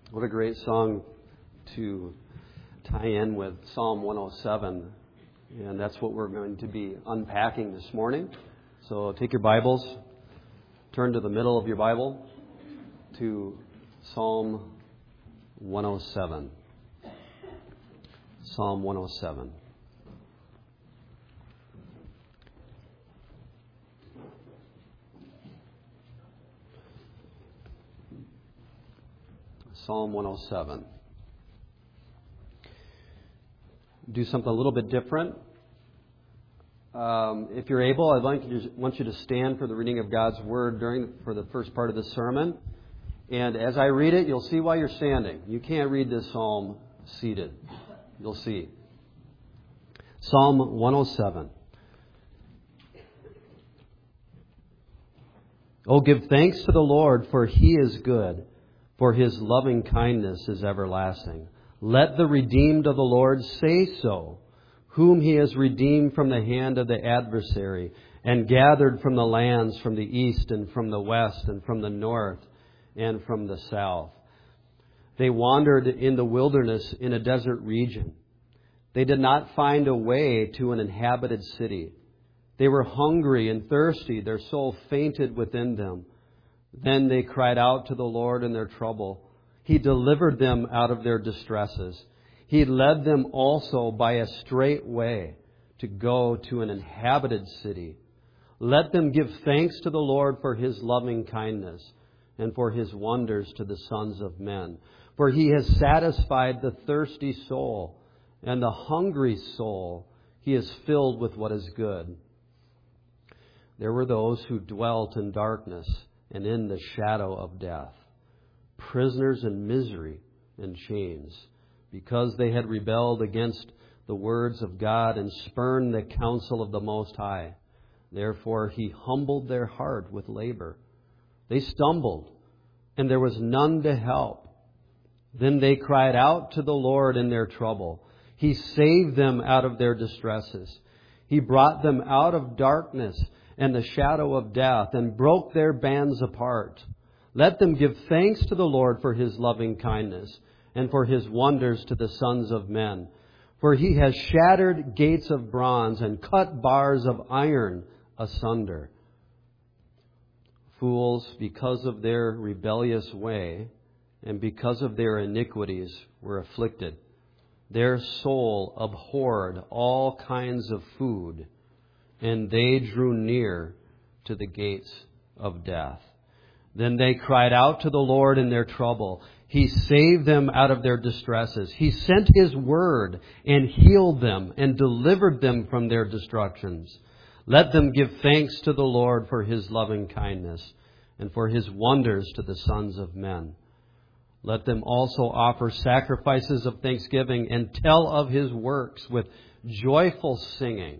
What a great song to tie in with Psalm 107. And that's what we're going to be unpacking this morning. So take your Bibles, turn to the middle of your Bible to Psalm 107. Psalm 107. Psalm 107. Do something a little bit different. If you're able, want you to stand for the reading of God's Word for the first part of the sermon. And as I read it, you'll see why you're standing. You can't read this psalm seated. You'll see. Psalm 107. Oh, give thanks to the Lord, for He is good, for His loving kindness is everlasting. Let the redeemed of the Lord say so, whom He has redeemed from the hand of the adversary, and gathered from the lands from the east and from the west and from the north and from the south. They wandered in the wilderness in a desert region. They did not find a way to an inhabited city. They were hungry and thirsty. Their soul fainted within them. Then they cried out to the Lord in their trouble. He delivered them out of their distresses. He led them also by a straight way to go to an inhabited city. Let them give thanks to the Lord for His loving kindness and for His wonders to the sons of men. For He has satisfied the thirsty soul, and the hungry soul He has filled with what is good. There were those who dwelt in darkness and in the shadow of death, prisoners in misery and chains, because they had rebelled against the words of God and spurned the counsel of the Most High. Therefore He humbled their heart with labor. They stumbled, and there was none to help. Then they cried out to the Lord in their trouble. He saved them out of their distresses. He brought them out of darkness and the shadow of death, and broke their bands apart. Let them give thanks to the Lord for His loving kindness, and for His wonders to the sons of men. For He has shattered gates of bronze, and cut bars of iron asunder. Fools, because of their rebellious way, and because of their iniquities, were afflicted. Their soul abhorred all kinds of food, and they drew near to the gates of death. Then they cried out to the Lord in their trouble. He saved them out of their distresses. He sent His word and healed them and delivered them from their destructions. Let them give thanks to the Lord for His loving kindness and for His wonders to the sons of men. Let them also offer sacrifices of thanksgiving and tell of His works with joyful singing.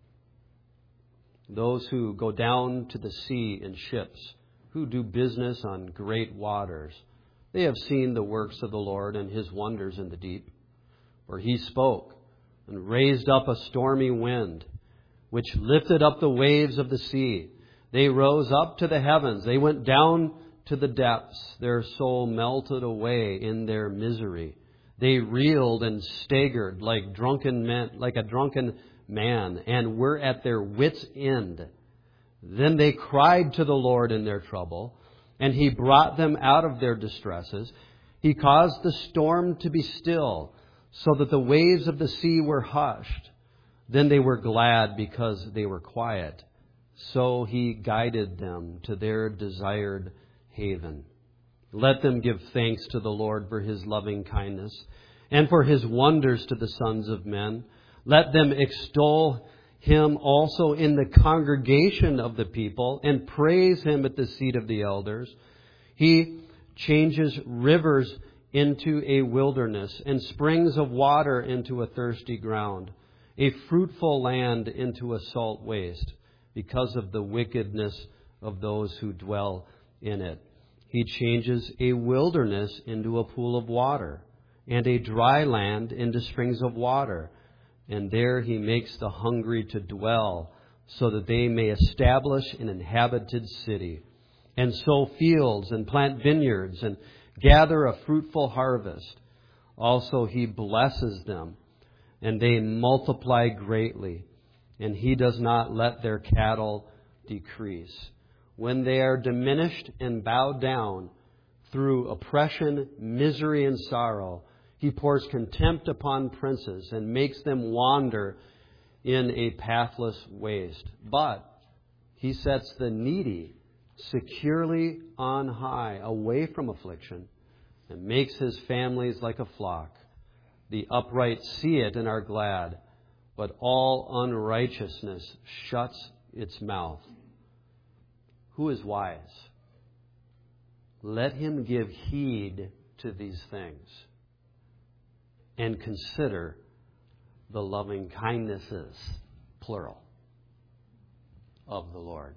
Those who go down to the sea in ships, who do business on great waters, they have seen the works of the Lord and His wonders in the deep. For He spoke and raised up a stormy wind, which lifted up the waves of the sea. They rose up to the heavens. They went down to the depths. Their soul melted away in their misery. They reeled and staggered like a drunken man, and were at their wits' end. Then they cried to the Lord in their trouble, and He brought them out of their distresses. He caused the storm to be still, so that the waves of the sea were hushed. Then they were glad because they were quiet. So He guided them to their desired haven. Let them give thanks to the Lord for His loving kindness and for His wonders to the sons of men. Let them extol Him also in the congregation of the people, and praise Him at the seat of the elders. He changes rivers into a wilderness, and springs of water into a thirsty ground, a fruitful land into a salt waste, because of the wickedness of those who dwell in it. He changes a wilderness into a pool of water, and a dry land into springs of water. And there He makes the hungry to dwell, so that they may establish an inhabited city, and sow fields, and plant vineyards, and gather a fruitful harvest. Also He blesses them, and they multiply greatly, and He does not let their cattle decrease. When they are diminished and bowed down through oppression, misery, and sorrow, He pours contempt upon princes and makes them wander in a pathless waste. But He sets the needy securely on high, away from affliction, and makes His families like a flock. The upright see it and are glad, but all unrighteousness shuts its mouth. Who is wise? Let him give heed to these things and consider the loving kindnesses, plural, of the Lord.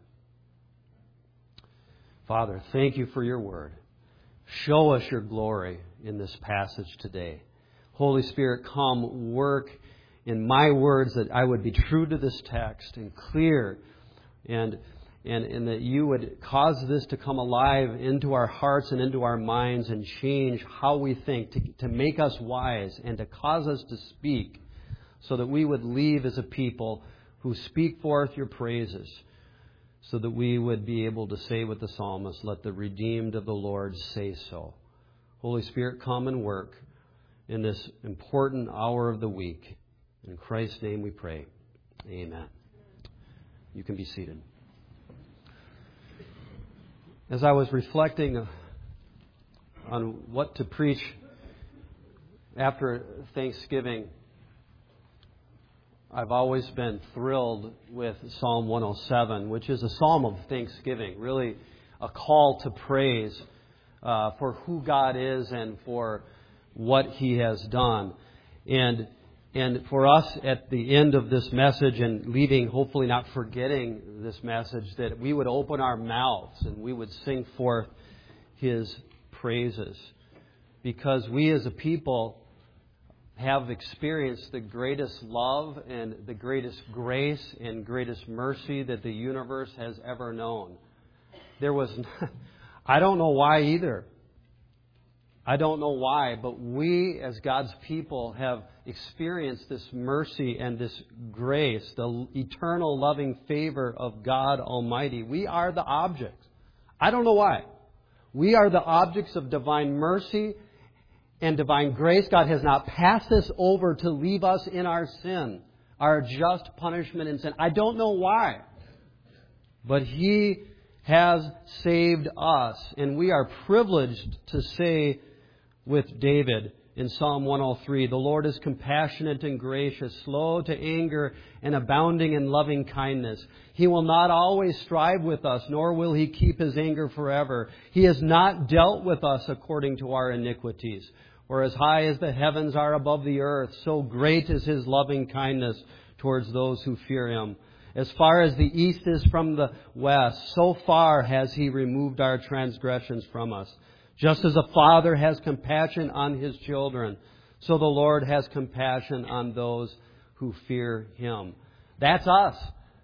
Father, thank You for Your word. Show us Your glory in this passage today. Holy Spirit, come work in my words that I would be true to this text and clear, and that You would cause this to come alive into our hearts and into our minds and change how we think, to make us wise and to cause us to speak, so that we would leave as a people who speak forth Your praises, so that we would be able to say with the psalmist, let the redeemed of the Lord say so. Holy Spirit, come and work in this important hour of the week. In Christ's name we pray. Amen. You can be seated. As I was reflecting on what to preach after Thanksgiving, I've always been thrilled with Psalm 107, which is a psalm of thanksgiving, really a call to praise for who God is and for what He has done. And for us at the end of this message, and leaving, hopefully not forgetting this message, that we would open our mouths and we would sing forth His praises. Because we as a people have experienced the greatest love and the greatest grace and greatest mercy that the universe has ever known. I don't know why either. I don't know why, but we as God's people have experienced this mercy and this grace, the eternal loving favor of God Almighty. We are the objects. I don't know why. We are the objects of divine mercy and divine grace. God has not passed us over to leave us in our sin, our just punishment in sin. I don't know why, but He has saved us, and we are privileged to say with David in Psalm 103, the Lord is compassionate and gracious, slow to anger and abounding in loving kindness. He will not always strive with us, nor will He keep His anger forever. He has not dealt with us according to our iniquities. For as high as the heavens are above the earth, so great is His loving kindness towards those who fear Him. As far as the east is from the west, so far has He removed our transgressions from us. Just as a father has compassion on his children, so the Lord has compassion on those who fear Him. That's us.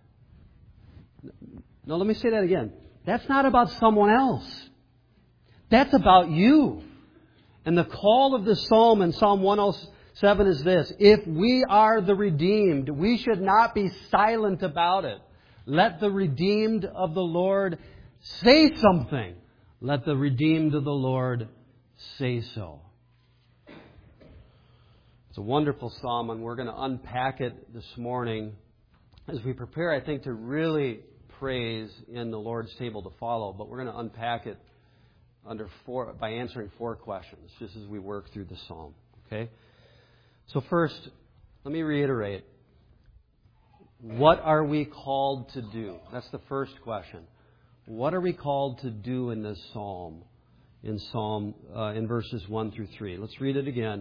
No, let me say that again. That's not about someone else. That's about you. And the call of the psalm in Psalm 107 is this: if we are the redeemed, we should not be silent about it. Let the redeemed of the Lord say something. Let the redeemed of the Lord say so. It's a wonderful psalm, and we're going to unpack it this morning as we prepare, I think, to really praise in the Lord's table to follow. But we're going to unpack it by answering 4 questions, just as we work through the psalm. Okay? So first, let me reiterate. What are we called to do? That's the first question. What are we called to do in this psalm? In verses 1 through 3. Let's read it again.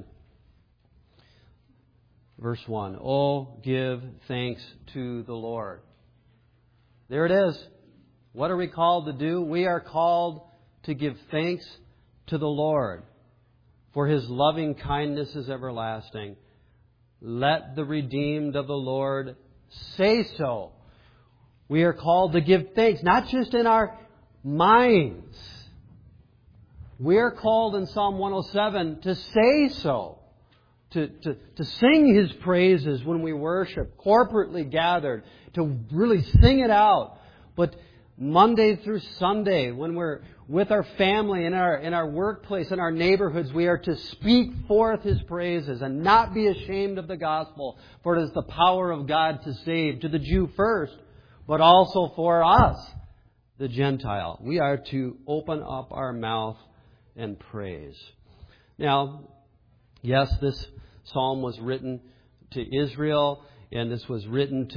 Verse 1. Oh, give thanks to the Lord. There it is. What are we called to do? We are called to give thanks to the Lord, for His loving kindness is everlasting. Let the redeemed of the Lord say so. We are called to give thanks, not just in our minds, We are called in Psalm 107 to say so, to sing His praises when we worship, corporately gathered, to really sing it out. But Monday through Sunday, when we're with our family, in our workplace, in our neighborhoods, we are to speak forth His praises and not be ashamed of the gospel, for it is the power of God to save, to the Jew first, but also for us, the Gentile. We are to open up our mouth and praise. Now, yes, this psalm was written to Israel, and this was written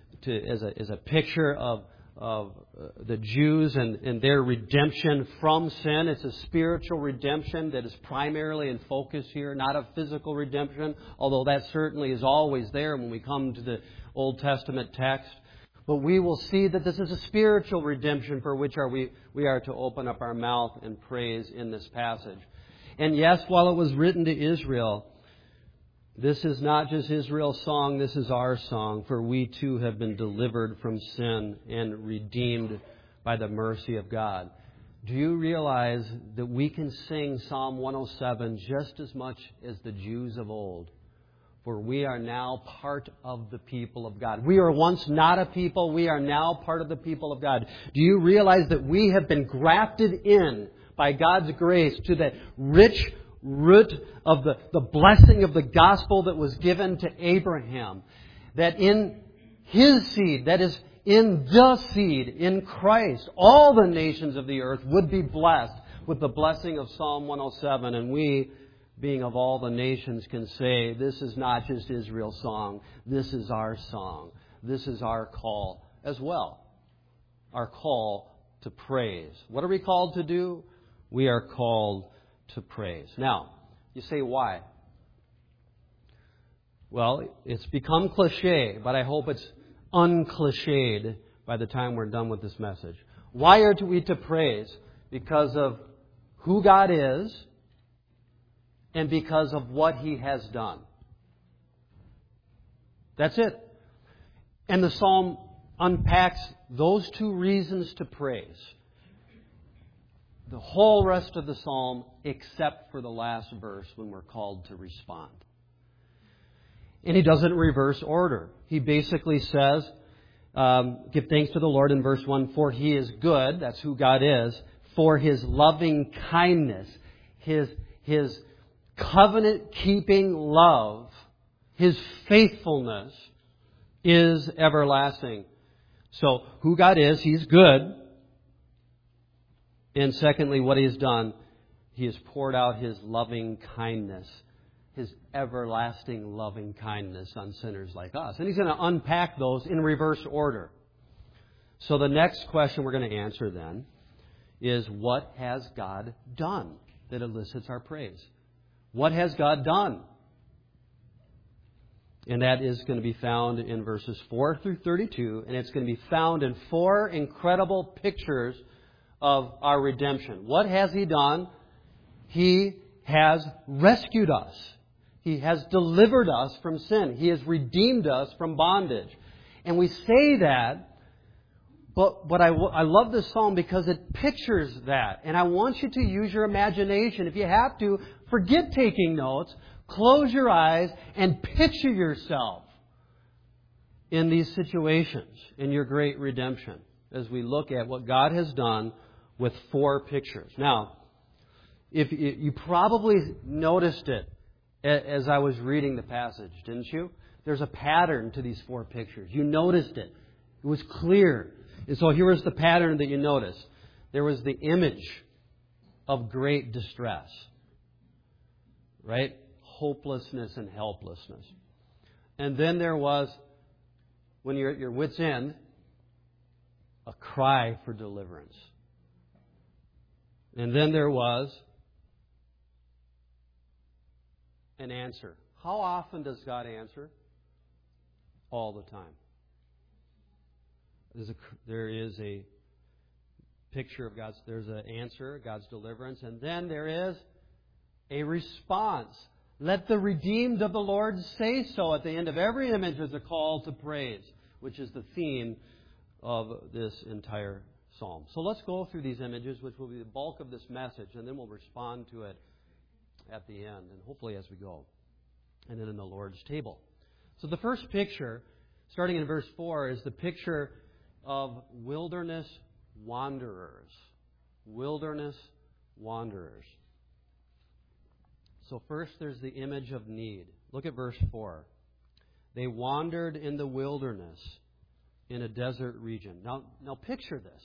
as a picture of the Jews and their redemption from sin. It's a spiritual redemption that is primarily in focus here, not a physical redemption, although that certainly is always there when we come to the Old Testament text. But we will see that this is a spiritual redemption for which we are to open up our mouth and praise in this passage. And yes, while it was written to Israel, this is not just Israel's song, this is our song, for we too have been delivered from sin and redeemed by the mercy of God. Do you realize that we can sing Psalm 107 just as much as the Jews of old? For we are now part of the people of God. We were once not a people, we are now part of the people of God. Do you realize that we have been grafted in by God's grace to that rich root of the blessing of the gospel that was given to Abraham? That in his seed, that is in the seed, in Christ, all the nations of the earth would be blessed with the blessing of Psalm 107. And we, being of all the nations, can say, this is not just Israel's song, this is our song. This is our call as well. Our call to praise. What are we called to do? We are called to praise. Now, you say why? Well, it's become cliche, but I hope it's uncliched by the time we're done with this message. Why are we to praise? Because of who God is and because of what He has done. That's it. And the psalm unpacks those two reasons to praise. The whole rest of the psalm, except for the last verse when we're called to respond. And he does it in reverse order. He basically says, give thanks to the Lord in verse 1, for He is good, that's who God is, for His loving kindness, His covenant-keeping love, His faithfulness is everlasting. So, who God is, He's good. And secondly, what He has done, He has poured out His loving kindness, His everlasting loving kindness on sinners like us. And He's going to unpack those in reverse order. So the next question we're going to answer then is, what has God done that elicits our praise? What has God done? And that is going to be found in verses 4 through 32. And it's going to be found in 4 incredible pictures of our redemption. What has He done? He has rescued us. He has delivered us from sin. He has redeemed us from bondage. And we say that, but I love this psalm because it pictures that. And I want you to use your imagination. If you have to, forget taking notes. Close your eyes and picture yourself in these situations, in your great redemption, as we look at what God has done with 4 pictures. Now, if you probably noticed it as I was reading the passage, didn't you? There's a pattern to these 4 pictures. You noticed it. It was clear. And so here was the pattern that you noticed. There was the image of great distress. Right? Hopelessness and helplessness. And then there was, when you're at your wit's end, a cry for deliverance. And then there was an answer. How often does God answer? All the time. There is a picture of there's an answer, God's deliverance, and then there is a response. Let the redeemed of the Lord say so. At the end of every image is a call to praise, which is the theme of this entire psalm. So let's go through these images, which will be the bulk of this message, and then we'll respond to it at the end, and hopefully as we go, and then in the Lord's table. So the first picture, starting in verse 4, is the picture of wilderness wanderers. Wilderness wanderers. So first there's the image of need. Look at verse 4. They wandered in the wilderness in a desert region. Now picture this.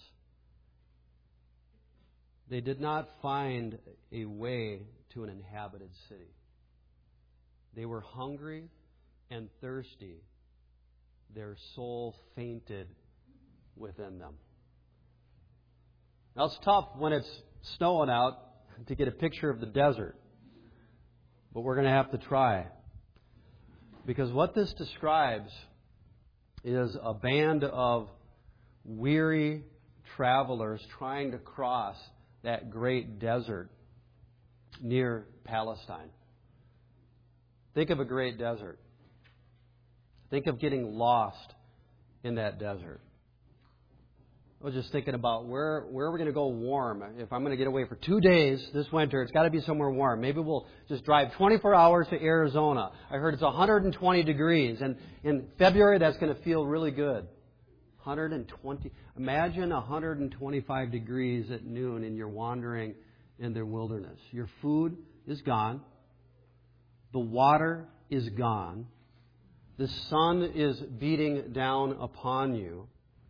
They did not find a way to an inhabited city. They were hungry and thirsty. Their soul fainted within them. Now it's tough when it's snowing out to get a picture of the desert. But we're going to have to try. Because what this describes is a band of weary travelers trying to cross that great desert near Palestine. Think of a great desert. Think of getting lost in that desert. I was just thinking about where are we going to go warm? If I'm going to get away for 2 days this winter, it's got to be somewhere warm. Maybe we'll just drive 24 hours to Arizona. I heard it's 120 degrees, and in February that's going to feel really good. 120. Imagine 125 degrees at noon and you're wandering in the wilderness. Your food is gone. The water is gone. The sun is beating down upon you.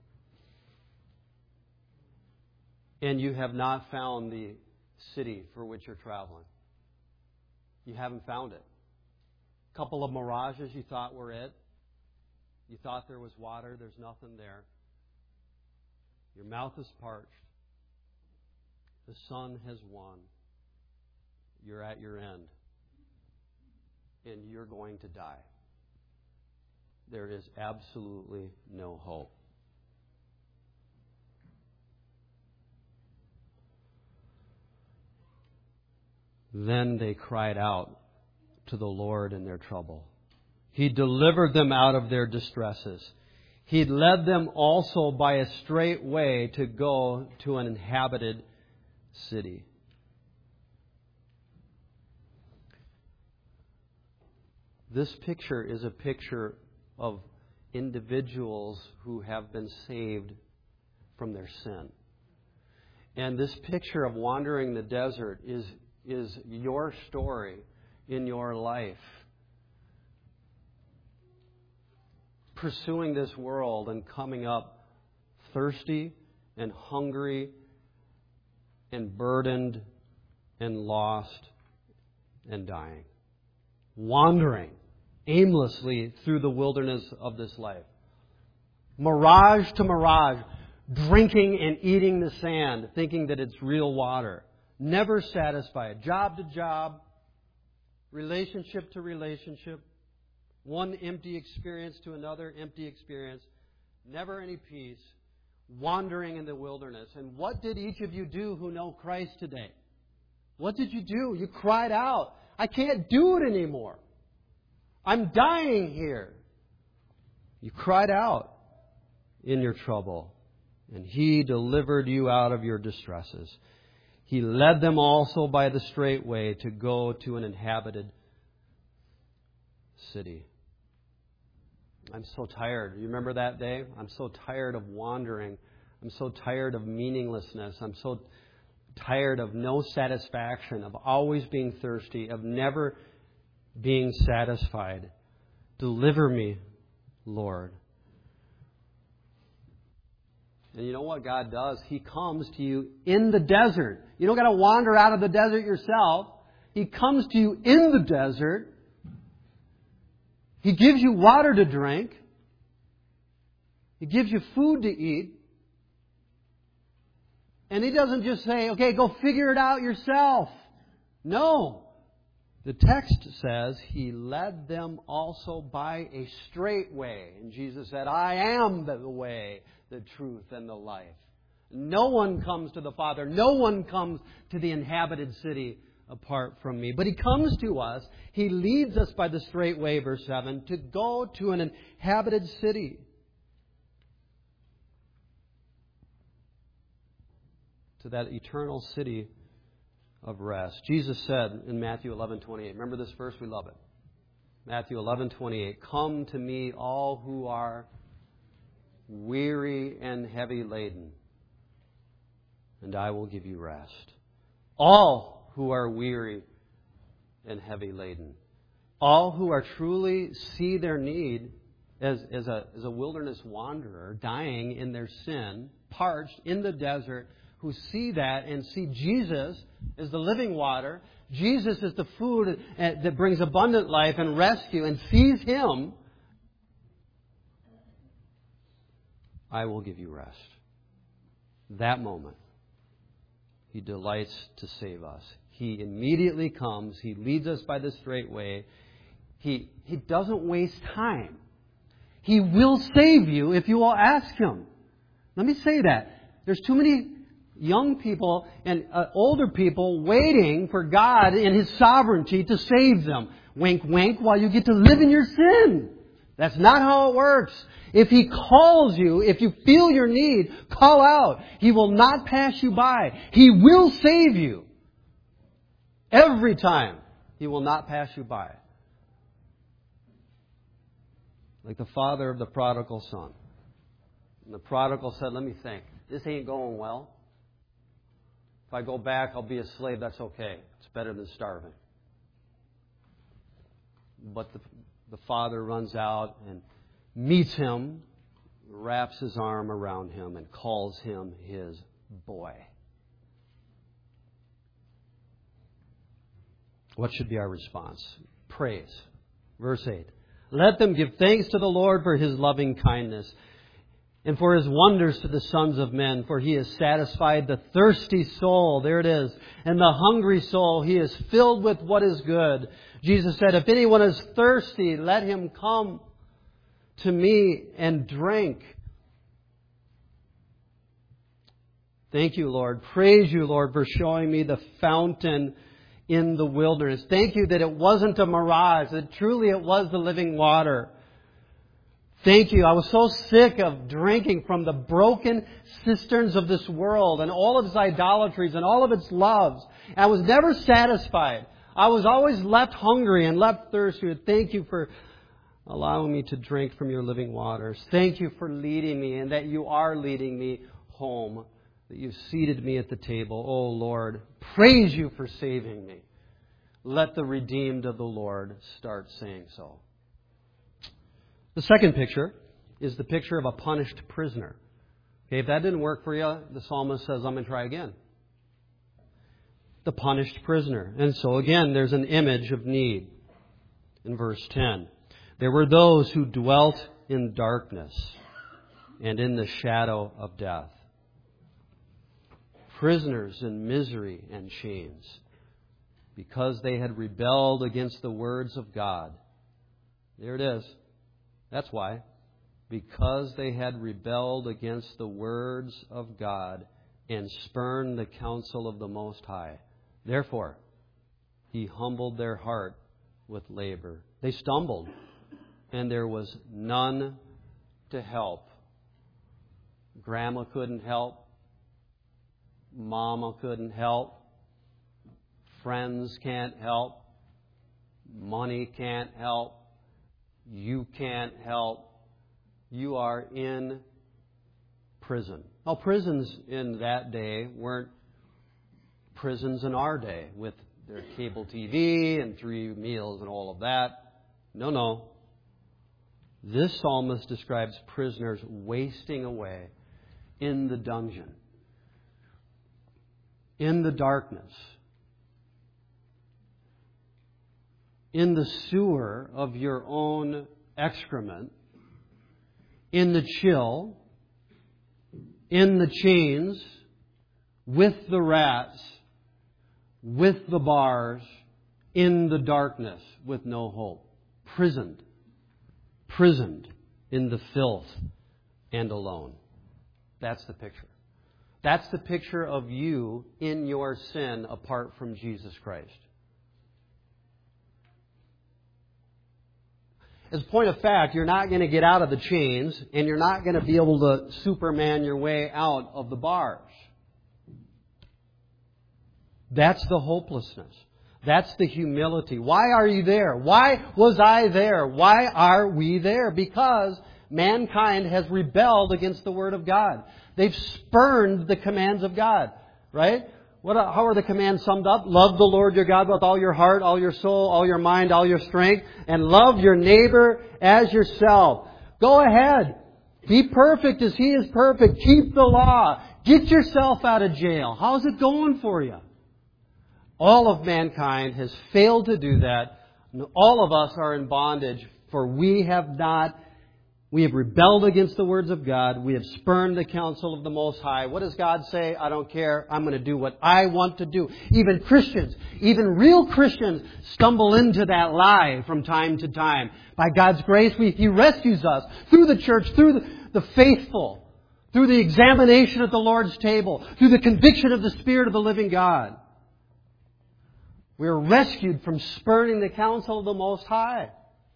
And you have not found the city for which you're traveling. You haven't found it. A couple of mirages you thought were it. You thought there was water. There's nothing there. Your mouth is parched. The sun has won. You're at your end. And you're going to die. There is absolutely no hope. Then they cried out to the Lord in their trouble. He delivered them out of their distresses. He led them also by a straight way to go to an inhabited city. This picture is a picture of individuals who have been saved from their sin. And this picture of wandering the desert is your story in your life. Pursuing this world and coming up thirsty and hungry and burdened and lost and dying. Wandering aimlessly through the wilderness of this life. Mirage to mirage. Drinking and eating the sand, thinking that it's real water. Never satisfied. Job to job. Relationship to relationship. One empty experience to another empty experience. Never any peace. Wandering in the wilderness. And what did each of you do who know Christ today? What did you do? You cried out, I can't do it anymore. I'm dying here. You cried out in your trouble. And He delivered you out of your distresses. He led them also by the straight way to go to an inhabited city. I'm so tired. You remember that day? I'm so tired of wandering. I'm so tired of meaninglessness. I'm so tired of no satisfaction, of always being thirsty, of never being satisfied. Deliver me, Lord. And you know what God does? He comes to you in the desert. You don't got to wander out of the desert yourself. He comes to you in the desert. He gives you water to drink. He gives you food to eat. And He doesn't just say, okay, go figure it out yourself. No. The text says He led them also by a straight way. And Jesus said, I am the way, the truth, and the life. No one comes to the Father. No one comes to the inhabited city apart from me. But He comes to us. He leads us by the straight way, verse 7, to go to an inhabited city. to that eternal city of rest. Jesus said in Matthew 11:28, remember this verse? We love it. Matthew 11:28, "Come to me, all who are weary and heavy laden, and I will give you rest." All who are weary and heavy laden. All who are truly see their need as a wilderness wanderer, dying in their sin, parched in the desert, who see that and see Jesus as the living water, Jesus is the food that brings abundant life and rescue, and sees Him, I will give you rest. That moment, He delights to save us. He immediately comes. He leads us by the straight way. He doesn't waste time. He will save you if you will ask Him. Let me say that. There's too many young people and older people waiting for God in His sovereignty to save them. Wink, wink, while you get to live in your sin. That's not how it works. If He calls you, if you feel your need, call out. He will not pass you by. He will save you. Every time. He will not pass you by. Like the father of the prodigal son. And the prodigal said, let me think. This ain't going well. If I go back, I'll be a slave. That's okay. It's better than starving. But the father runs out and meets him, wraps his arm around him, and calls him his boy. What should be our response? Praise. Verse 8. Let them give thanks to the Lord for His loving kindness and for His wonders to the sons of men. For He has satisfied the thirsty soul. There it is. And the hungry soul He has filled with what is good. Jesus said, if anyone is thirsty, let him come to me and drink. Thank you, Lord. Praise you, Lord, for showing me the fountain in the wilderness. Thank you that it wasn't a mirage, that truly it was the living water. Thank you. I was so sick of drinking from the broken cisterns of this world and all of its idolatries and all of its loves. I was never satisfied. I was always left hungry and left thirsty. Thank you for allowing me to drink from your living waters. Thank you for leading me, and that you are leading me home, that you've seated me at the table. Oh, Lord, praise you for saving me. Let the redeemed of the Lord start saying so. The second picture is the picture of a punished prisoner. Okay, if that didn't work for you, the psalmist says, I'm going to try again. The punished prisoner. And so again, there's an image of need. In verse 10, there were those who dwelt in darkness and in the shadow of death. Prisoners in misery and chains, because they had rebelled against the words of God. There it is. That's why. Because they had rebelled against the words of God and spurned the counsel of the Most High. Therefore, He humbled their heart with labor. They stumbled, and there was none to help. Grandma couldn't help. Mama couldn't help. Friends can't help. Money can't help. You can't help. You are in prison. Now, prisons in that day weren't prisons in our day with their cable TV and 3 meals and all of that. No. This psalmist describes prisoners wasting away in the dungeon, in the darkness, in the sewer of your own excrement, in the chill, in the chains, with the rats, with the bars, in the darkness, with no hope. Prisoned in the filth and alone. That's the picture. That's the picture of you in your sin apart from Jesus Christ. As a point of fact, you're not going to get out of the chains, and you're not going to be able to Superman your way out of the bars. That's the hopelessness. That's the humility. Why are you there? Why was I there? Why are we there? Because mankind has rebelled against the Word of God. They've spurned the commands of God. Right? How are the commands summed up? Love the Lord your God with all your heart, all your soul, all your mind, all your strength, and love your neighbor as yourself. Go ahead. Be perfect as He is perfect. Keep the law. Get yourself out of jail. How's it going for you? All of mankind has failed to do that. All of us are in bondage, for we have rebelled against the words of God. We have spurned the counsel of the Most High. What does God say? I don't care. I'm going to do what I want to do. Even Christians, even real Christians, stumble into that lie from time to time. By God's grace, He rescues us through the church, through the faithful, through the examination at the Lord's table, through the conviction of the Spirit of the living God. We are rescued from spurning the counsel of the Most High.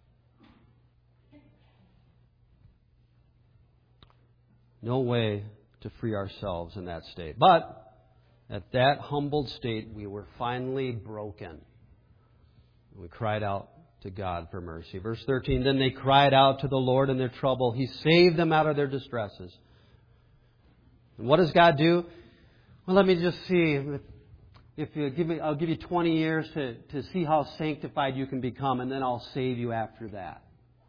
No way to free ourselves in that state. But at that humbled state, we were finally broken. We cried out to God for mercy. Verse 13, then they cried out to the Lord in their trouble. He saved them out of their distresses. And what does God do? Well, let me just see. I'll give you 20 years to see how sanctified you can become, and then I'll save you after that.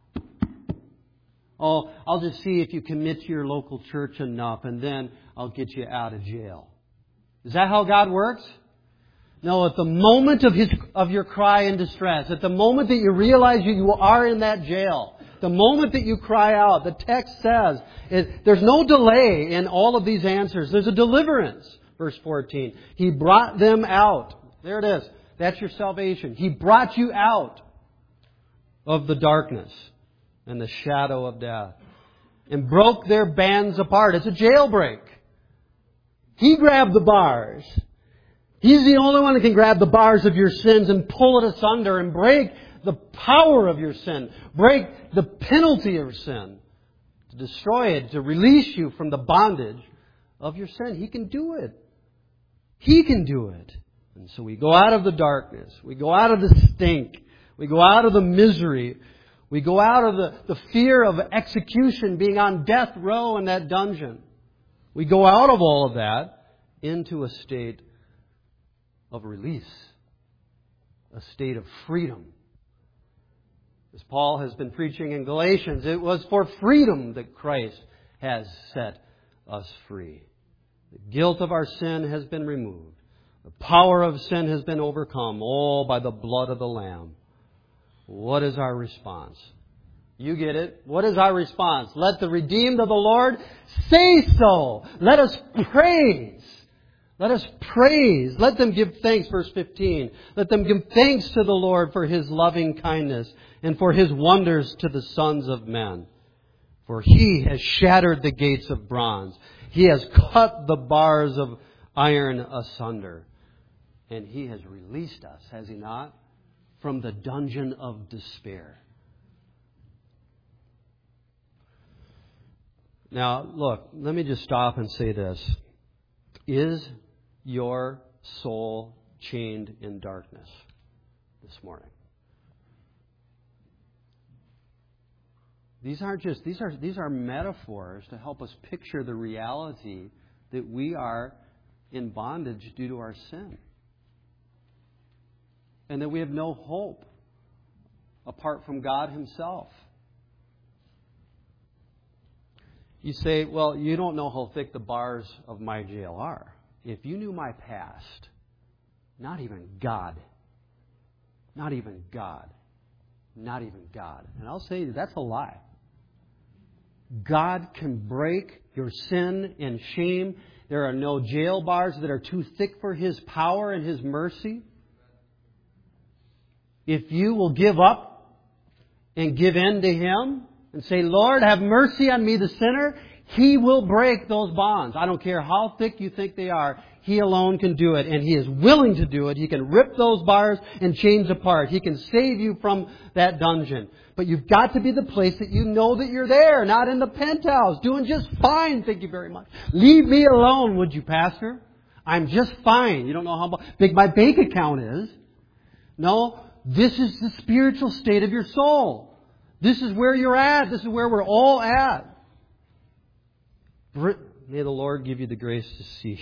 Oh, I'll just see if you commit to your local church enough, and then I'll get you out of jail. Is that how God works? No, at the moment of your cry in distress, at the moment that you realize you are in that jail, the moment that you cry out, the text says, there's no delay in all of these answers. There's a deliverance. Verse 14. He brought them out. There it is. That's your salvation. He brought you out of the darkness and the shadow of death, and broke their bands apart. It's a jailbreak. He grabbed the bars. He's the only one that can grab the bars of your sins and pull it asunder and break the power of your sin, break the penalty of sin, to destroy it, to release you from the bondage of your sin. He can do it. He can do it. And so we go out of the darkness. We go out of the stink. We go out of the misery. We go out of the fear of execution, being on death row in that dungeon. We go out of all of that into a state of release, a state of freedom. As Paul has been preaching in Galatians, it was for freedom that Christ has set us free. The guilt of our sin has been removed. The power of sin has been overcome, all by the blood of the Lamb. What is our response? You get it. What is our response? Let the redeemed of the Lord say so. Let us praise. Let us praise. Let them give thanks, verse 15. Let them give thanks to the Lord for His loving kindness and for His wonders to the sons of men. For He has shattered the gates of bronze. He has cut the bars of iron asunder. And He has released us, has He not? From the dungeon of despair. Now, look, let me just stop and say this. Is your soul chained in darkness this morning? These are metaphors to help us picture the reality that we are in bondage due to our sin. And that we have no hope apart from God Himself. You say, well, you don't know how thick the bars of my jail are. If you knew my past, not even God. And I'll say that's a lie. God can break your sin and shame. There are no jail bars that are too thick for His power and His mercy. If you will give up and give in to Him and say, Lord, have mercy on me, the sinner, He will break those bonds. I don't care how thick you think they are. He alone can do it, and He is willing to do it. He can rip those bars and chains apart. He can save you from that dungeon. But you've got to be the place that you know that you're there, not in the penthouse, doing just fine, thank you very much. Leave me alone, would you, Pastor? I'm just fine. You don't know how big my bank account is. No, this is the spiritual state of your soul. This is where you're at. This is where we're all at. May the Lord give you the grace to see.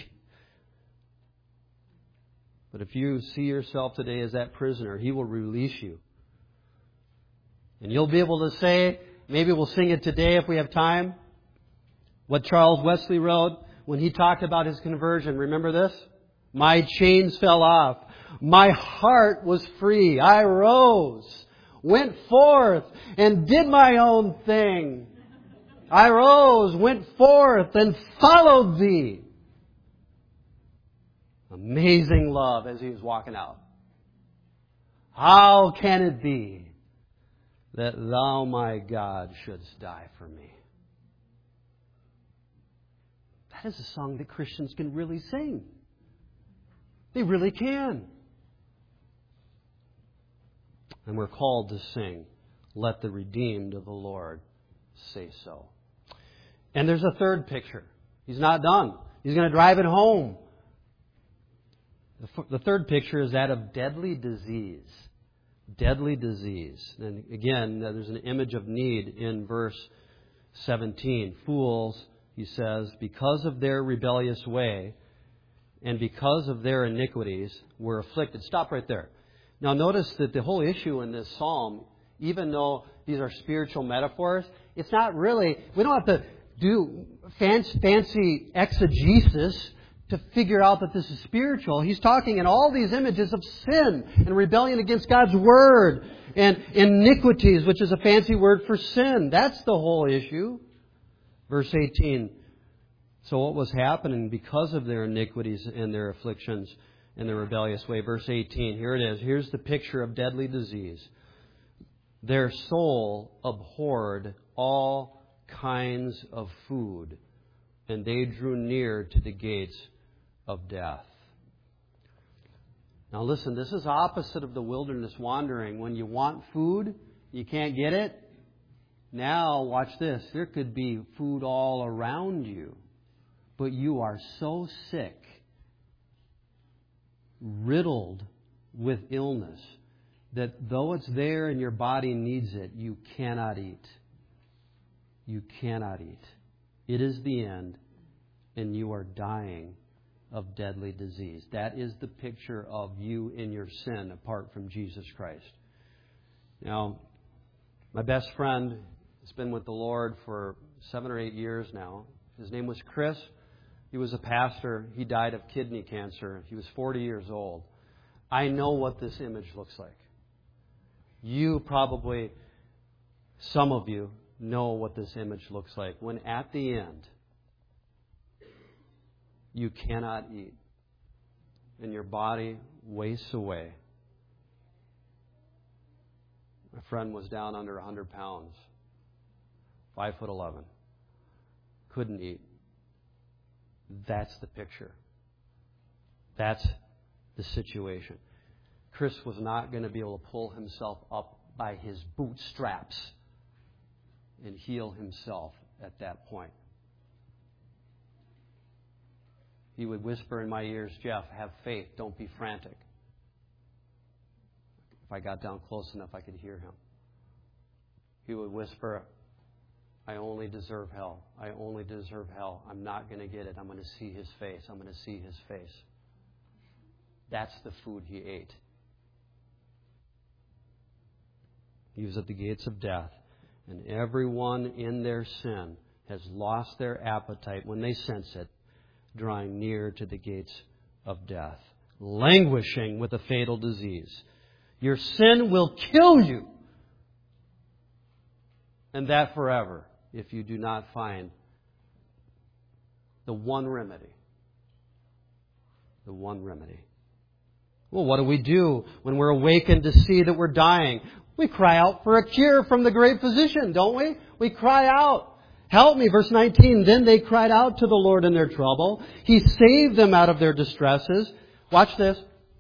But if you see yourself today as that prisoner, He will release you. And you'll be able to say, maybe we'll sing it today if we have time, what Charles Wesley wrote when he talked about his conversion. Remember this? My chains fell off. My heart was free. I rose, went forth, and did my own thing. I rose, went forth, and followed Thee. Amazing love as he was walking out. How can it be that Thou, my God, shouldst die for me? That is a song that Christians can really sing. They really can. And we're called to sing, let the redeemed of the Lord say so. And there's a third picture. He's not done. He's going to drive it home. The third picture is that of deadly disease. Deadly disease. And again, there's an image of need in verse 17. Fools, he says, because of their rebellious way and because of their iniquities were afflicted. Stop right there. Now notice that the whole issue in this psalm, even though these are spiritual metaphors, it's not really, we don't have to do fancy exegesis to figure out that this is spiritual. He's talking in all these images of sin and rebellion against God's Word and iniquities, which is a fancy word for sin. That's the whole issue. Verse 18. So what was happening because of their iniquities and their afflictions and their rebellious way? Verse 18. Here it is. Here's the picture of deadly disease. Their soul abhorred all kinds of food, and they drew near to the gates of death. Now listen, this is opposite of the wilderness wandering. When you want food, you can't get it. Now, watch this. There could be food all around you, but you are so sick, riddled with illness, that though it's there and your body needs it, you cannot eat. You cannot eat. It is the end, and you are dying of deadly disease. That is the picture of you in your sin apart from Jesus Christ. Now, my best friend has been with the Lord for 7 or 8 years now. His name was Chris. He was a pastor. He died of kidney cancer. He was 40 years old. I know what this image looks like. You probably, some of you, know what this image looks like. When at the end, you cannot eat, and your body wastes away. My friend was down under 100 pounds, 5'11", couldn't eat. That's the picture. That's the situation. Chris was not going to be able to pull himself up by his bootstraps and heal himself at that point. He would whisper in my ears, Jeff, have faith, don't be frantic. If I got down close enough, I could hear him. He would whisper, I only deserve hell. I only deserve hell. I'm not going to get it. I'm going to see His face. I'm going to see His face. That's the food he ate. He was at the gates of death. And everyone in their sin has lost their appetite when they sense it, drawing near to the gates of death, languishing with a fatal disease. Your sin will kill you, and that forever, if you do not find the one remedy. The one remedy. Well, what do we do when we're awakened to see that we're dying? We cry out for a cure from the great physician, don't we? We cry out. Help me, verse 19. Then they cried out to the Lord in their trouble. He saved them out of their distresses. Watch this.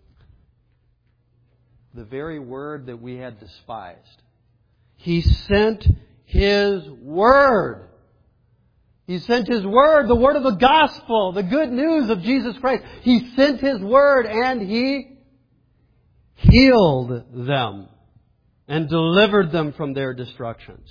The very word that we had despised. He sent His word He sent His Word, the Word of the Gospel, the good news of Jesus Christ. He sent His Word and He healed them and delivered them from their destructions.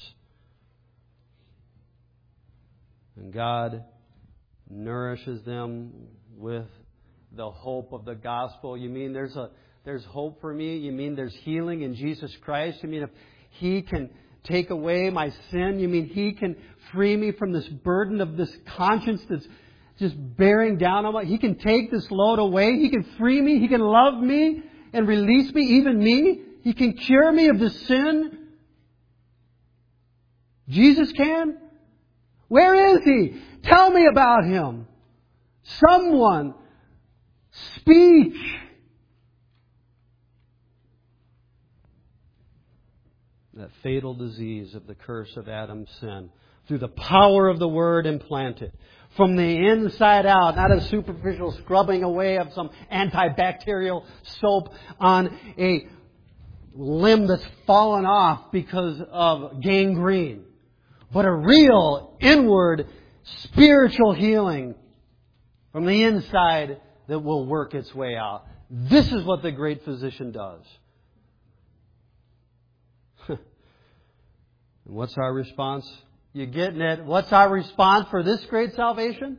And God nourishes them with the hope of the gospel. You mean there's hope for me? You mean there's healing in Jesus Christ? You mean if He can take away my sin? You mean He can free me from this burden of this conscience that's just bearing down on me? He can take this load away. He can free me. He can love me and release me, even me. He can cure me of this sin. Jesus can? Where is He? Tell me about Him. Someone speak. That fatal disease of the curse of Adam's sin, through the power of the Word implanted, from the inside out, not a superficial scrubbing away of some antibacterial soap on a limb that's fallen off because of gangrene, but a real inward spiritual healing from the inside that will work its way out. This is what the great physician does. And what's our response? You getting it? What's our response for this great salvation?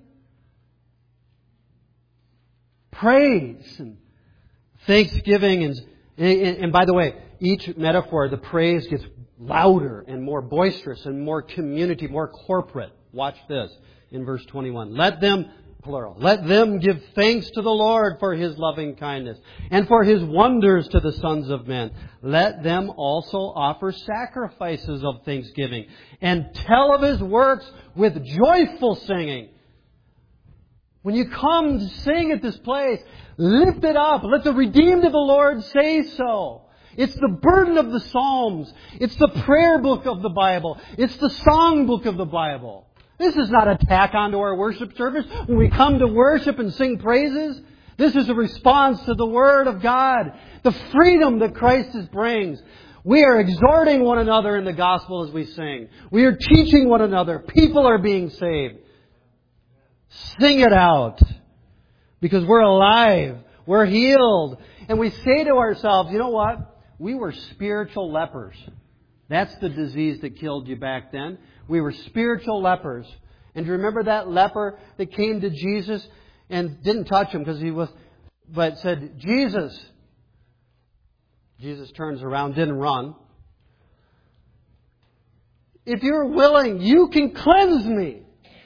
Praise and thanksgiving. And by the way, each metaphor, the praise gets louder and more boisterous and more community, more corporate. Watch this in verse 21. Let them, plural, let them give thanks to the Lord for His loving kindness and for His wonders to the sons of men. Let them also offer sacrifices of thanksgiving and tell of His works with joyful singing. When you come to sing at this place, lift it up. Let the redeemed of the Lord say so. It's the burden of the Psalms. It's the prayer book of the Bible. It's the song book of the Bible. This is not a tack onto our worship service. When we come to worship and sing praises, this is a response to the Word of God, the freedom that Christ brings. We are exhorting one another in the gospel as we sing. We are teaching one another. People are being saved. Sing it out. Because we're alive. We're healed. And we say to ourselves, you know what? We were spiritual lepers. That's the disease that killed you back then. We were spiritual lepers. And do you remember that leper that came to Jesus and didn't touch Him because he was, but said, Jesus. Jesus turns around, didn't run. If you're willing, you can cleanse me.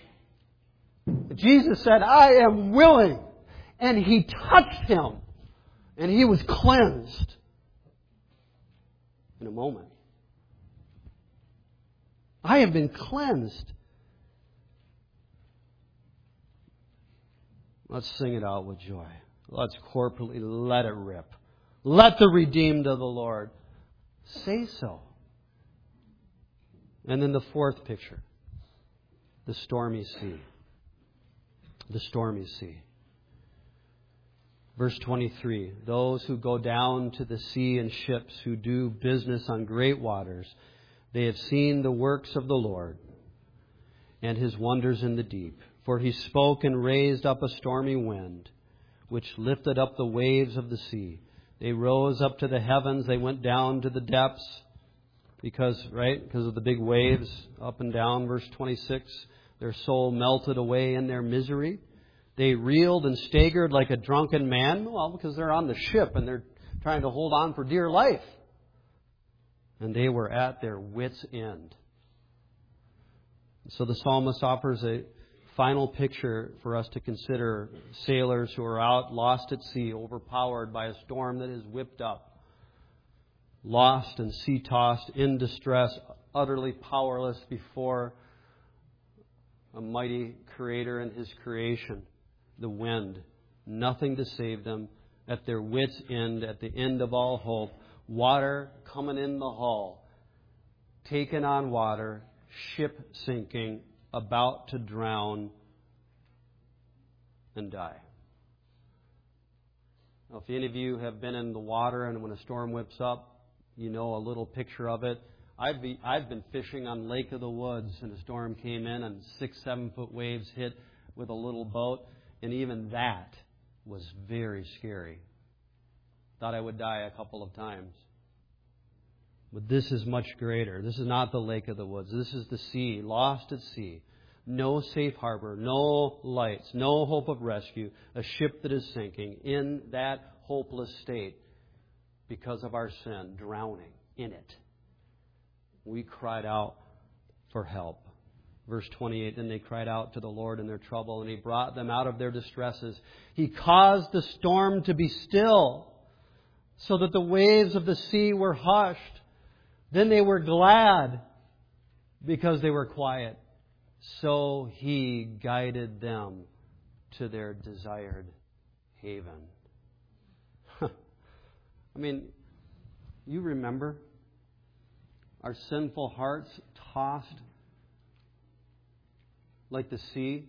Jesus said, I am willing. And He touched him. And he was cleansed in a moment. I have been cleansed. Let's sing it out with joy. Let's corporately let it rip. Let the redeemed of the Lord say so. And then the fourth picture. The stormy sea. The stormy sea. Verse 23. Those who go down to the sea in ships, who do business on great waters, they have seen the works of the Lord and His wonders in the deep. For He spoke and raised up a stormy wind, which lifted up the waves of the sea. They rose up to the heavens. They went down to the depths because of the big waves up and down. Verse 26, their soul melted away in their misery. They reeled and staggered like a drunken man. Well, because they're on the ship and they're trying to hold on for dear life. And they were at their wits' end. So the psalmist offers a final picture for us to consider. Sailors who are out, lost at sea, overpowered by a storm that is whipped up. Lost and sea-tossed, in distress, utterly powerless before a mighty Creator and His creation. The wind, nothing to save them, at their wits' end, at the end of all hope. Water coming in the hull, taken on water, ship sinking, about to drown and die. Now, if any of you have been in the water and when a storm whips up, you know a little picture of it. I've been fishing on Lake of the Woods, and a storm came in, and 6-7 foot waves hit with a little boat, and even that was very scary. Thought I would die a couple of times. But this is much greater. This is not the Lake of the Woods. This is the sea, lost at sea. No safe harbor, no lights, no hope of rescue. A ship that is sinking in that hopeless state because of our sin, drowning in it. We cried out for help. Verse 28, then they cried out to the Lord in their trouble, and He brought them out of their distresses. He caused the storm to be still, so that the waves of the sea were hushed. Then they were glad because they were quiet. So He guided them to their desired haven. I mean, you remember our sinful hearts tossed like the sea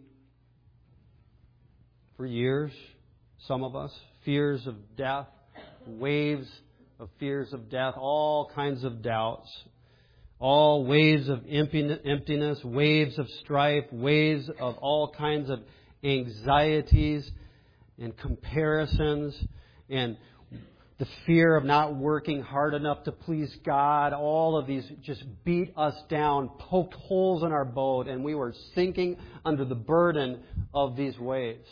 for years, some of us. Fears of death, waves of fears of death, all kinds of doubts, all waves of emptiness, waves of strife, waves of all kinds of anxieties and comparisons and the fear of not working hard enough to please God. All of these just beat us down, poked holes in our boat, and we were sinking under the burden of these waves.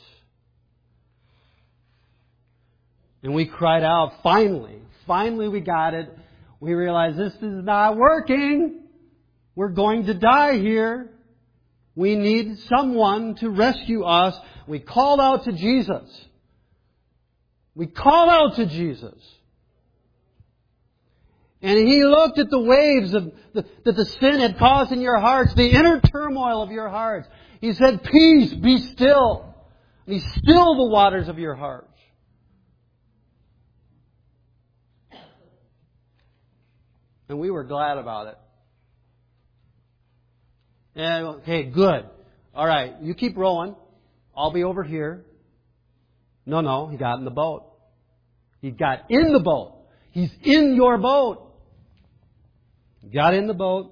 And we cried out, finally we got it. We realized this is not working. We're going to die here. We need someone to rescue us. We called out to Jesus. We called out to Jesus. And He looked at the waves that the sin had caused in your hearts, the inner turmoil of your hearts. He said, peace, be still. And He stilled the waters of your hearts. And we were glad about it. And, okay, good. All right, you keep rowing. I'll be over here. No, He got in the boat. He got in the boat. He's in your boat. He got in the boat.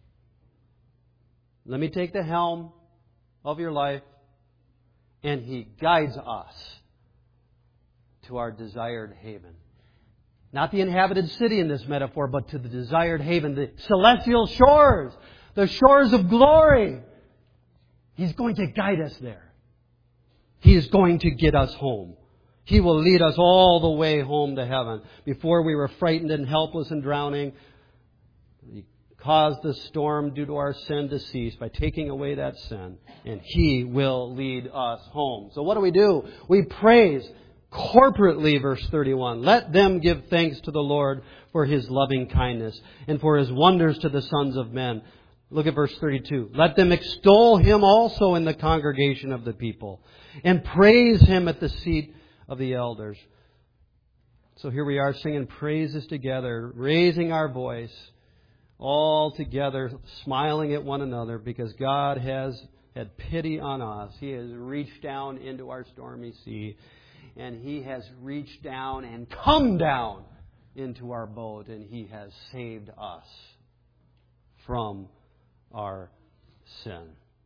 Let me take the helm of your life. And He guides us to our desired haven. Not the inhabited city in this metaphor, but to the desired haven, the celestial shores, the shores of glory. He's going to guide us there. He is going to get us home. He will lead us all the way home to heaven. Before we were frightened and helpless and drowning, He caused the storm due to our sin to cease by taking away that sin. And He will lead us home. So what do? We praise corporately, verse 31. Let them give thanks to the Lord for His loving kindness and for His wonders to the sons of men. Look at verse 32. Let them extol Him also in the congregation of the people and praise Him at the seat of the elders. So here we are singing praises together, raising our voice, all together, smiling at one another because God has had pity on us. He has reached down into our stormy sea, and He has reached down and come down into our boat, and He has saved us from our sin.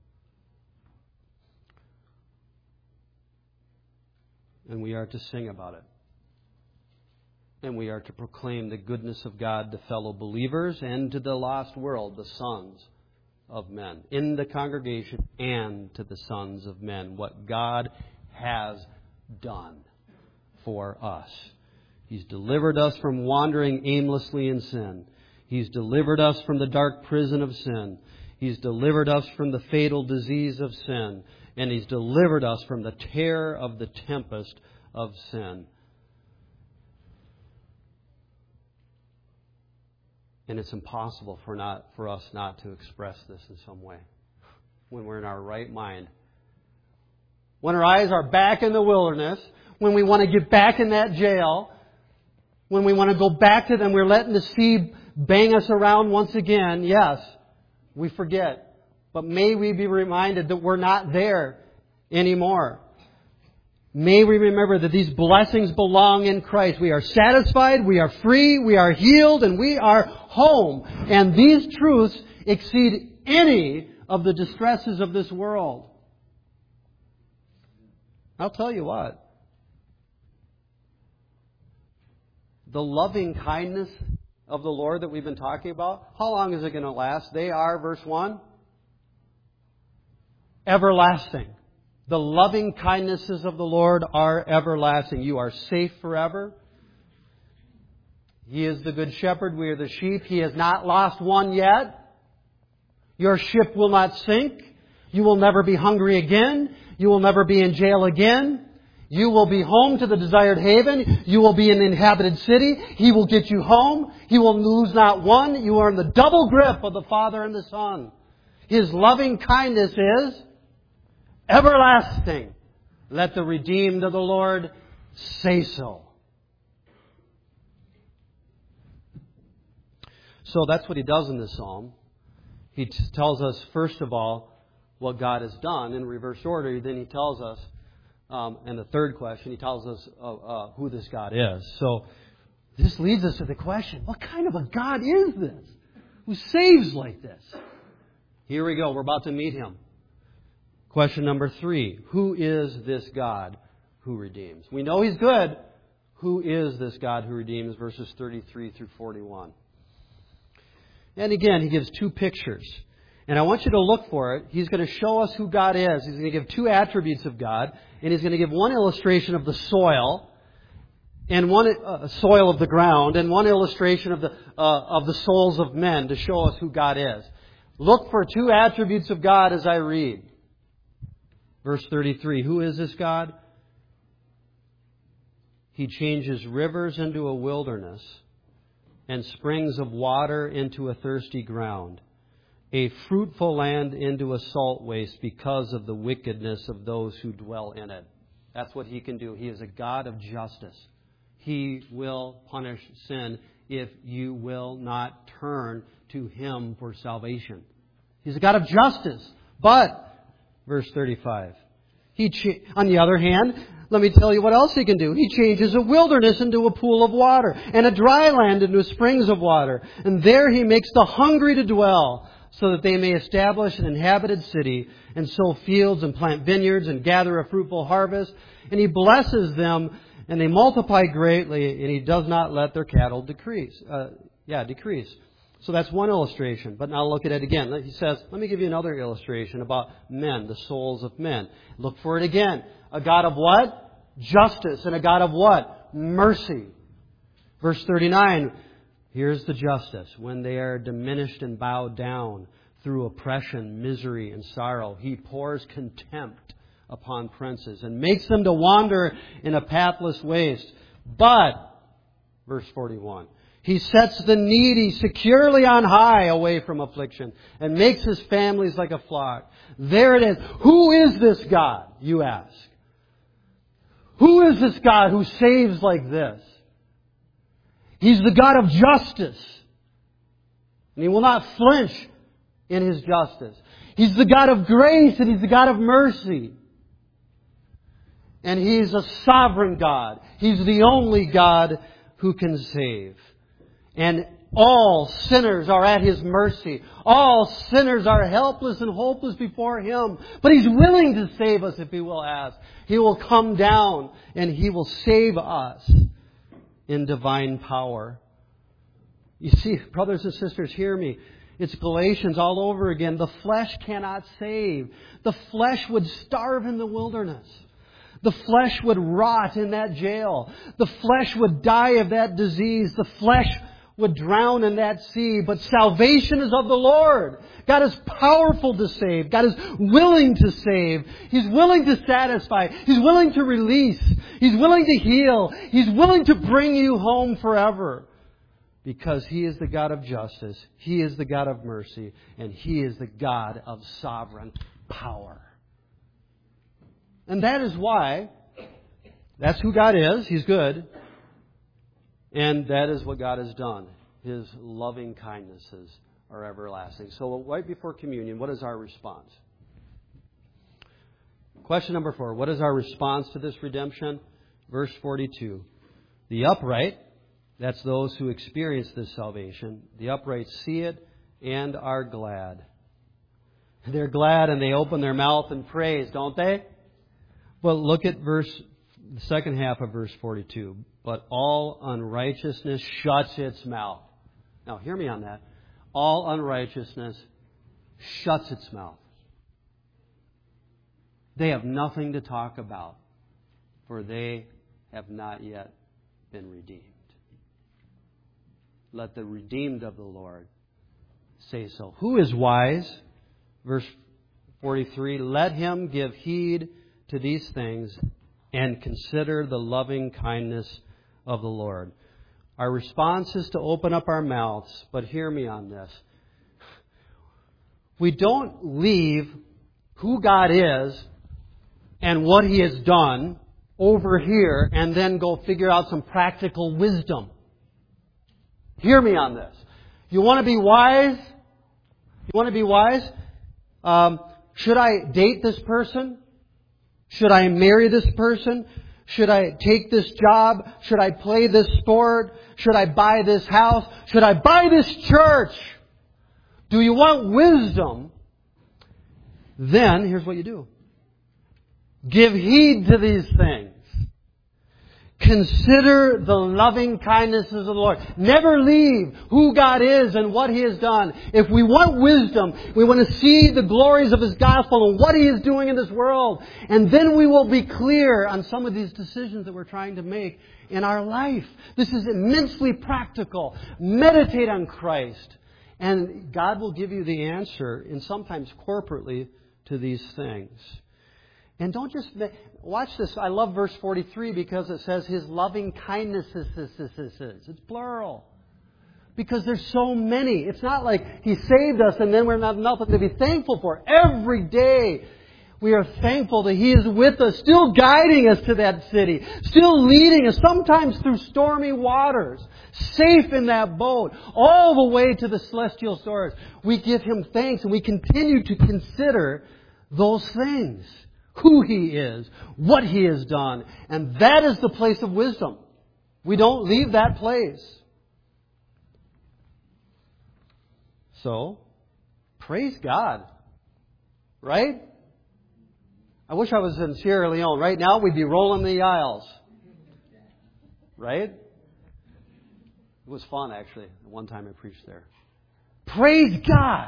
And we are to sing about it. And we are to proclaim the goodness of God to fellow believers and to the lost world, the sons of men, in the congregation and to the sons of men, what God has done for us. He's delivered us from wandering aimlessly in sin. He's delivered us from the dark prison of sin. He's delivered us from the fatal disease of sin. And He's delivered us from the terror of the tempest of sin. And it's impossible for us not to express this in some way when we're in our right mind. When our eyes are back in the wilderness, when we want to get back in that jail, when we want to go back to them, we're letting the sea bang us around once again. Yes, we forget. But may we be reminded that we're not there anymore. May we remember that these blessings belong in Christ. We are satisfied, we are free, we are healed, and we are home. And these truths exceed any of the distresses of this world. I'll tell you what. The loving kindness of the Lord that we've been talking about, how long is it going to last? They are, verse 1, everlasting. The loving kindnesses of the Lord are everlasting. You are safe forever. He is the good shepherd. We are the sheep. He has not lost one yet. Your ship will not sink. You will never be hungry again. You will never be in jail again. You will be home to the desired haven. You will be in the inhabited city. He will get you home. He will lose not one. You are in the double grip of the Father and the Son. His loving kindness is everlasting. Let the redeemed of the Lord say so. So that's what he does in this psalm. He tells us, first of all, what God has done in reverse order. Then he tells us, and the third question, he tells us who this God is. So this leads us to the question, what kind of a God is this who saves like this? Here we go. We're about to meet Him. Question number 3. Who is this God who redeems? We know He's good. Who is this God who redeems? Verses 33 through 41. And again, he gives 2 pictures. And I want you to look for it. He's going to show us who God is. He's going to give 2 attributes of God. And he's going to give one illustration of the soil, and one soil of the ground, and one illustration of the souls of men to show us who God is. Look for 2 attributes of God as I read. Verse 33, who is this God? He changes rivers into a wilderness and springs of water into a thirsty ground, a fruitful land into a salt waste because of the wickedness of those who dwell in it. That's what He can do. He is a God of justice. He will punish sin if you will not turn to Him for salvation. He's a God of justice. But verse 35. On the other hand, let me tell you what else He can do. He changes a wilderness into a pool of water, and a dry land into springs of water. And there He makes the hungry to dwell, so that they may establish an inhabited city, and sow fields, and plant vineyards, and gather a fruitful harvest. And He blesses them, and they multiply greatly, and He does not let their cattle decrease. So that's one illustration. But now look at it again. He says, let me give you another illustration about men, the souls of men. Look for it again. A God of what? Justice. And a God of what? Mercy. Verse 39, here's the justice. When they are diminished and bowed down through oppression, misery, and sorrow, He pours contempt upon princes and makes them to wander in a pathless waste. But, verse 41, He sets the needy securely on high away from affliction and makes His families like a flock. There it is. Who is this God, you ask? Who is this God who saves like this? He's the God of justice. And He will not flinch in His justice. He's the God of grace and He's the God of mercy. And He's a sovereign God. He's the only God who can save. And all sinners are at His mercy. All sinners are helpless and hopeless before Him. But He's willing to save us if He will ask. He will come down and He will save us in divine power. You see, brothers and sisters, hear me. It's Galatians all over again. The flesh cannot save. The flesh would starve in the wilderness. The flesh would rot in that jail. The flesh would die of that disease. The flesh would drown in that sea. But salvation is of the Lord. God is powerful to save. God is willing to save. He's willing to satisfy. He's willing to release. He's willing to heal. He's willing to bring you home forever. Because He is the God of justice. He is the God of mercy. And He is the God of sovereign power. And that is why, that's who God is. He's good. And that is what God has done. His loving kindnesses are everlasting. So right before communion, what is our response? Question number 4. What is our response to this redemption? Verse 42. The upright, that's those who experience this salvation, the upright see it and are glad. They're glad and they open their mouth and praise, don't they? Well, look at the second half of verse 42. But all unrighteousness shuts its mouth. Now, hear me on that. All unrighteousness shuts its mouth. They have nothing to talk about, for they have not yet been redeemed. Let the redeemed of the Lord say so. Who is wise? Verse 43, let him give heed to these things and consider the loving kindness of the Lord. Our response is to open up our mouths, but hear me on this. We don't leave who God is and what He has done over here and then go figure out some practical wisdom. Hear me on this. You want to be wise? You want to be wise? Should I date this person? Should I marry this person? Should I take this job? Should I play this sport? Should I buy this house? Should I buy this church? Do you want wisdom? Then, here's what you do. Give heed to these things. Consider the loving kindnesses of the Lord. Never leave who God is and what He has done. If we want wisdom, we want to see the glories of His gospel and what He is doing in this world. And then we will be clear on some of these decisions that we're trying to make in our life. This is immensely practical. Meditate on Christ. And God will give you the answer, and sometimes corporately, to these things. And don't just... Watch this. I love verse 43 because it says His loving kindnesses. It's plural. Because there's so many. It's not like He saved us and then we're not nothing to be thankful for. Every day we are thankful that He is with us, still guiding us to that city, still leading us, sometimes through stormy waters, safe in that boat, all the way to the celestial shores. We give Him thanks and we continue to consider those things. Who He is, what He has done. And that is the place of wisdom. We don't leave that place. So, praise God. Right? I wish I was in Sierra Leone. Right now we'd be rolling the aisles. Right? It was fun, actually. One time I preached there. Praise God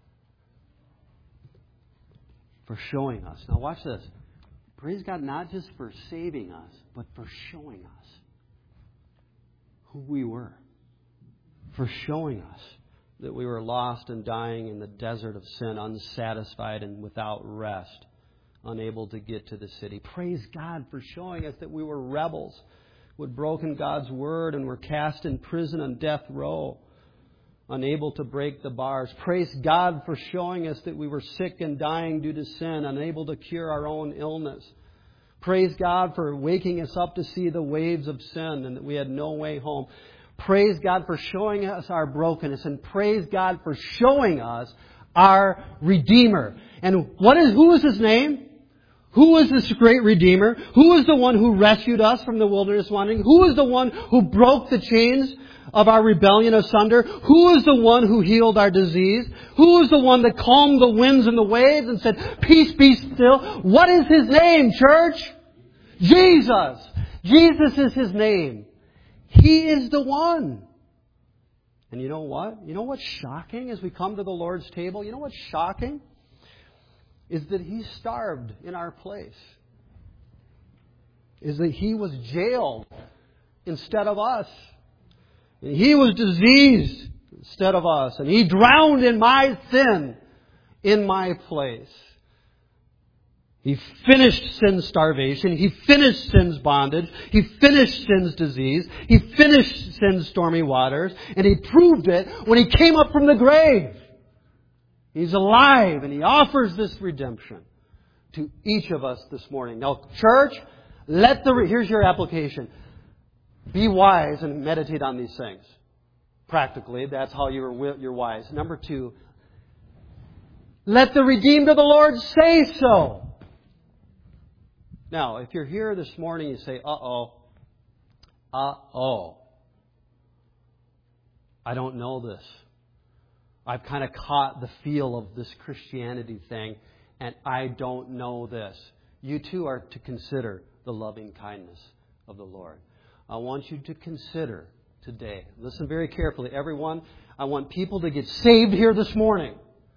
for showing us. Now watch this. Praise God not just for saving us, but for showing us who we were. For showing us that we were lost and dying in the desert of sin, unsatisfied and without rest, unable to get to the city. Praise God for showing us that we were rebels, who had broken God's word and were cast in prison on death row, unable to break the bars. Praise God for showing us that we were sick and dying due to sin, unable to cure our own illness. Praise God for waking us up to see the waves of sin and that we had no way home. Praise God for showing us our brokenness, and praise God for showing us our Redeemer. And who is His name? Who is this great Redeemer? Who is the one who rescued us from the wilderness wandering? Who is the one who broke the chains of our rebellion asunder? Who is the one who healed our disease? Who is the one that calmed the winds and the waves and said, peace, be still? What is His name, church? Jesus. Jesus is His name. He is the one. And you know what? You know what's shocking as we come to the Lord's table? You know what's shocking? Is that He starved in our place. Is that He was jailed instead of us. And He was diseased instead of us. And He drowned in my sin in my place. He finished sin's starvation. He finished sin's bondage. He finished sin's disease. He finished sin's stormy waters. And He proved it when He came up from the grave. He's alive and He offers this redemption to each of us this morning. Now, church, here's your application. Be wise and meditate on these things. Practically, that's how you're wise. Number 2, let the redeemed of the Lord say so. Now, if you're here this morning, you say, uh-oh, I don't know this. I've kind of caught the feel of this Christianity thing, and I don't know this. You too are to consider the loving kindness of the Lord. I want you to consider today. Listen very carefully, everyone. I want people to get saved here this morning.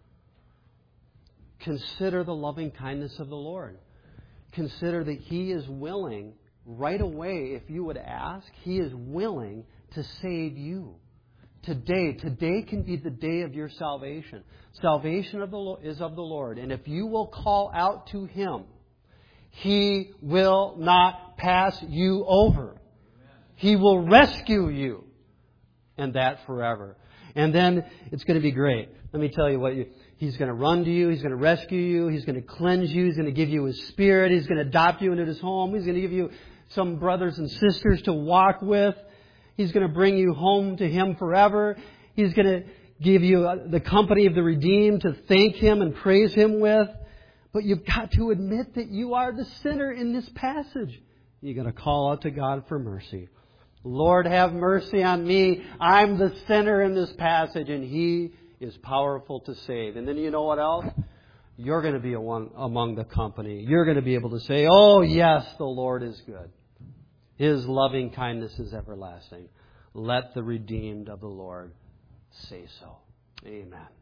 Consider the loving kindness of the Lord. Consider that He is willing, right away, if you would ask, He is willing to save you. Today can be the day of your salvation. Salvation is of the Lord. And if you will call out to Him, He will not pass you over. He will rescue you. And that forever. And then it's going to be great. Let me tell you what He's going to run to you. He's going to rescue you. He's going to cleanse you. He's going to give you His Spirit. He's going to adopt you into His home. He's going to give you some brothers and sisters to walk with. He's going to bring you home to Him forever. He's going to give you the company of the redeemed to thank Him and praise Him with. But you've got to admit that you are the sinner in this passage. You've got to call out to God for mercy. Lord, have mercy on me. I'm the sinner in this passage, and He is powerful to save. And then you know what else? You're going to be one among the company. You're going to be able to say, oh, yes, the Lord is good. His loving kindness is everlasting. Let the redeemed of the Lord say so. Amen.